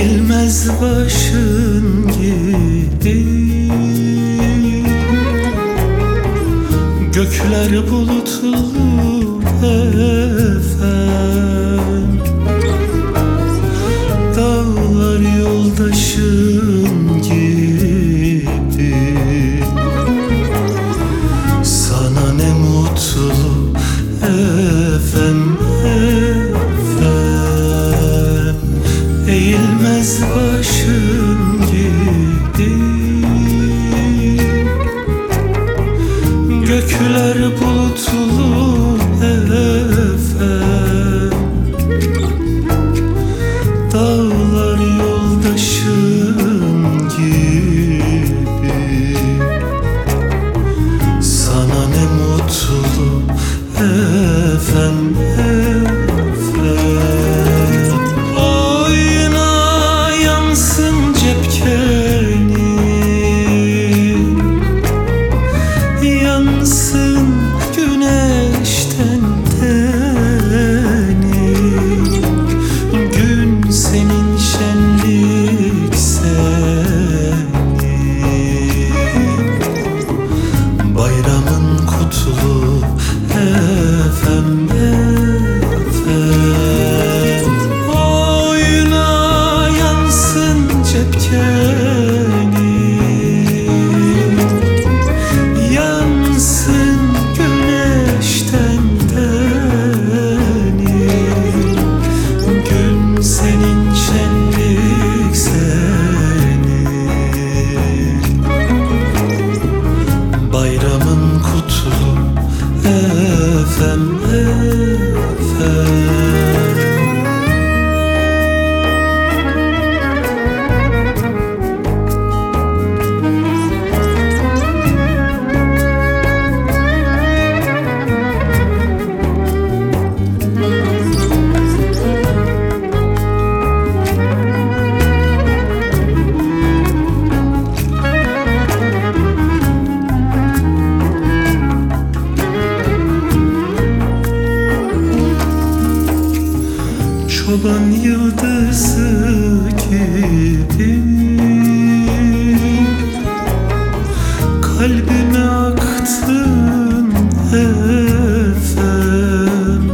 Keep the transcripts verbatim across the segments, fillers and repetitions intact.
eğilmez başın gibi. Gökler bulutlu efem, dağlar yoldaşın gibi. Sana ne mutlu efem, efem, eğilmez başın gibi. Gökler bulutlu efem, dağlar yoldaşın gibi. Sana ne mutlu efem, efem. Oyna yansın cepkeni, yansın güneşten teni. Gün senin şenlik senin, bayramın kutlu efem, efem. Oyna yansın cepkeni, yansın güneşten teni. Gün senin şenlik senin, bayramın kutlu efem, efem. Çoban yıldızı gibi kalbime aktın efem.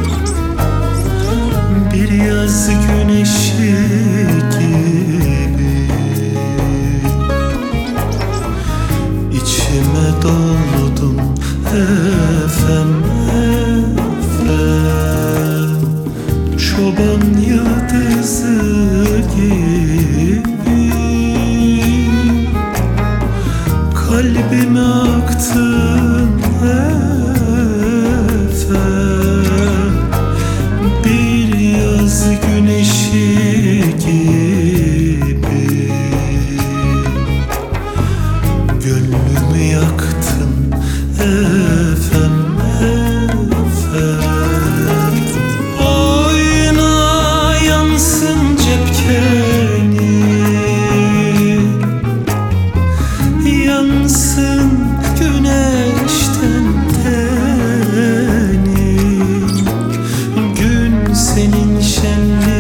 Bir yaz güneşi gibi içime doldun efem, efem. Çoban yıldızı gibi kalbime aktın efem. Bir yaz güneşi gibi gönlümü yaktın efem, efem. Yansın cepkeni, yansın güneşten teni. Gün senin şenliğin